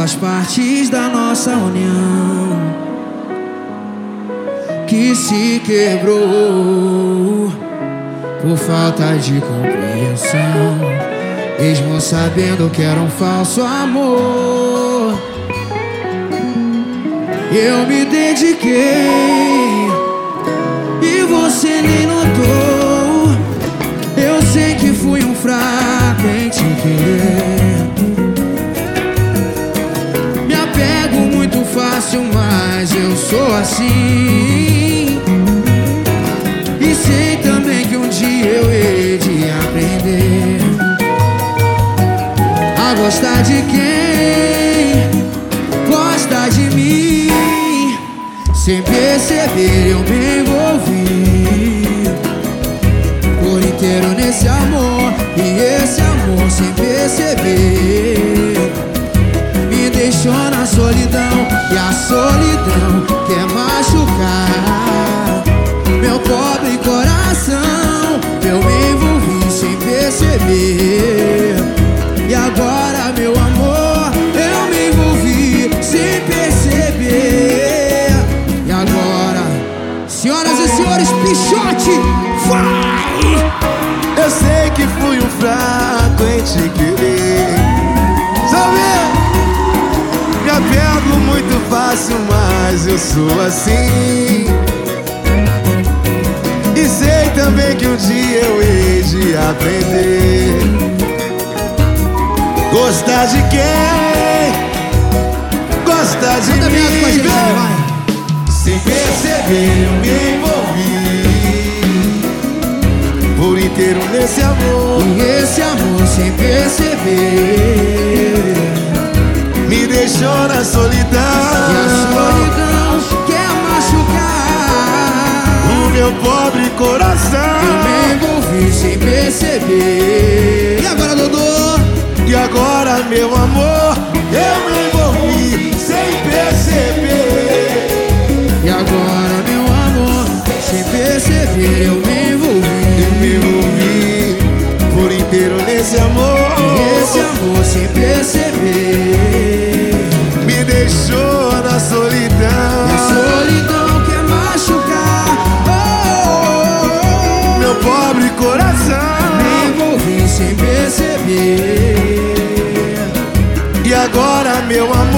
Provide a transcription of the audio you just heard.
as partes da nossa união que se quebrou por falta de compreensão, mesmo sabendo que era um falso amor. Eu me dediquei e você nem notou. Eu sei que fui um fraco em te querer. Me apego muito fácil, mas eu sou assim. E sei também que um dia eu hei de aprender a gostar de quem gosta de mim. Sem perceber eu me envolvi por inteiro nesse amor. E esse amor sem perceber me deixou na solidão. E a solidão quer machucar meu pobre coração. Eu me envolvi sem perceber. E agora, meu amor, eu me envolvi sem perceber. E agora, senhoras e senhores, Pichote, vai! Eu sei que fui um fraco em te querer. Sabe? Me apego muito fácil, mas eu sou assim. E sei também que um dia eu hei de aprender gostar de quem gosta de mim. Sem perceber eu me envolvi por inteiro nesse amor. E esse amor sem perceber me deixou na solidão. E a solidão quer machucar o meu pobre coração. Eu me envolvi sem perceber. E agora, Dodô? E agora, meu amor, eu me envolvi sem perceber. E agora, meu amor, sem perceber eu me envolvi. Eu me envolvi por inteiro nesse amor. E esse amor sem perceber me deixou na solidão. E a solidão quer machucar meu pobre coração. Me envolvi sem perceber. E agora, meu amor,